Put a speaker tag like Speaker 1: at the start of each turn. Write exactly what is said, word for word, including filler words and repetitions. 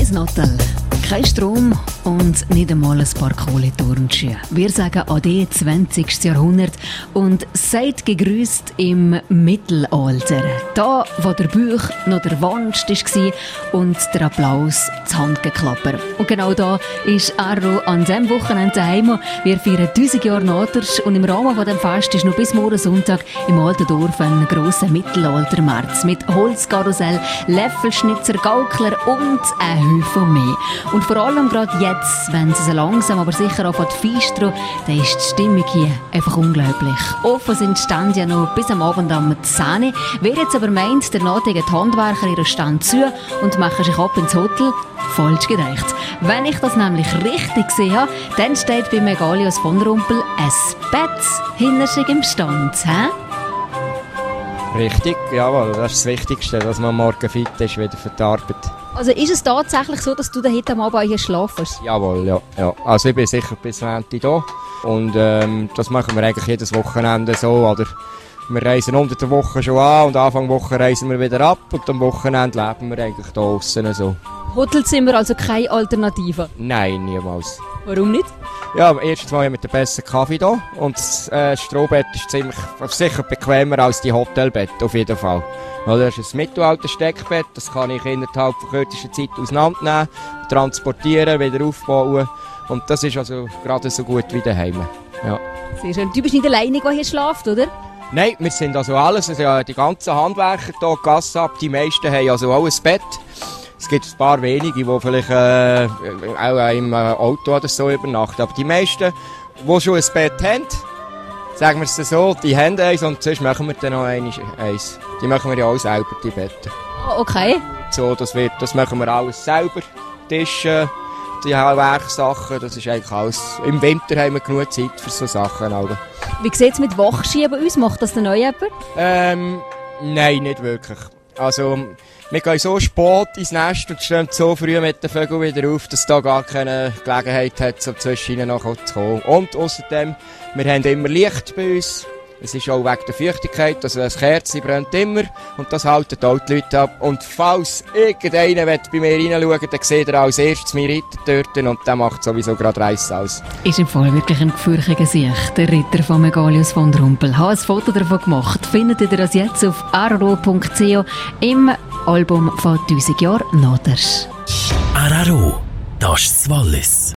Speaker 1: Feliz Natal. Kein Strom und nicht einmal ein paar Kohleturnschuhe. Wir sagen Ade zwanzigstes Jahrhundert und seid gegrüßt im Mittelalter. Da, wo der Buch noch der Wunsch war und der Applaus das Handgeklapper. Und genau da ist Arro an diesem Wochenende daheim. Wir feiern tausend Jahre Naters und im Rahmen von dem Fest ist noch bis morgen Sonntag im alten Dorf ein grosser Mittelaltermarkt mit Holzkarussell, Löffelschnitzer, Gaukler und ein Haufen mehr. Und vor allem gerade jetzt, wenn es so langsam aber sicher anfängt zu feistern, dann ist die Stimmung hier einfach unglaublich. Offen sind die Stände ja noch bis am Abend am zehn. Wer jetzt aber meint, der nötige Handwerker ihren Stand zu und machen sich ab ins Hotel, falsch gedacht. Wenn ich das nämlich richtig gesehen habe, dann steht bei Megalius von Rumpel ein Bett hinter sich im Stand. Hä?
Speaker 2: Richtig, jawohl, das ist das Wichtigste, dass man morgen fit ist, wieder für die Arbeit.
Speaker 1: Also ist es tatsächlich so, dass du da heute am Abend hier schlafst?
Speaker 2: Jawohl, ja, ja. Also ich bin sicher bis Montag da und ähm, das machen wir eigentlich jedes Wochenende so, oder? Wir reisen unter der Woche schon an und Anfang der Woche reisen wir wieder ab und am Wochenende leben wir eigentlich da aussen so.
Speaker 1: Hotelzimmer also keine Alternative?
Speaker 2: Nein, niemals.
Speaker 1: Warum nicht?
Speaker 2: Ja, erstens mal mit dem besten Kaffee hier und das äh, Strohbett ist ziemlich, sicher bequemer als die Hotelbett, auf jeden Fall. Das ist ein Mittelalter-Steckbett, das kann ich innerhalb von kürzester Zeit auseinandernehmen, transportieren, wieder aufbauen und das ist also gerade so gut wie daheim. Ja.
Speaker 1: Sehr schön. Du bist nicht alleine, der hier schläft, oder?
Speaker 2: Nein, wir sind also alles, also die ganzen Handwerker hier, Gasse ab, die meisten haben also auch ein Bett. Es gibt ein paar wenige, die vielleicht äh, auch im Auto oder so übernachten, aber die meisten, die schon ein Bett haben, sagen wir es so, die haben eins und sonst machen wir dann noch eins. Die machen wir ja auch selber, die Betten.
Speaker 1: Oh, okay.
Speaker 2: So, das, wird, das machen wir alles selber. Tische, die Werksachen, das ist eigentlich alles. Im Winter haben wir genug Zeit für so Sachen. Alter.
Speaker 1: Wie sieht es mit Wachschieben bei uns? Macht das denn neu jemand?
Speaker 2: Ähm, nein, nicht wirklich. Also, wir gehen so spät ins Nest und stehen so früh mit den Vögeln wieder auf, dass da gar keine Gelegenheit hat, so zwischen ihnen noch zu kommen. Und außerdem, wir haben immer Licht bei uns. Es ist auch wegen der Feuchtigkeit, also ein Kerzchen brennt immer und das halten auch die Leute ab. Und falls irgendeiner bei mir reinschauen will, dann sieht er als erstes meinen Ritter dort und der macht sowieso gerade Reiss aus.
Speaker 1: Ist im Fall wirklich ein gefürchtiger Sicht, der Ritter von Megalius von Rumpel. Ich habe ein Foto davon gemacht. Findet ihr das jetzt auf araro punkt co im Album von tausend Jahre Naters.
Speaker 3: Araro, das ist das Wallis.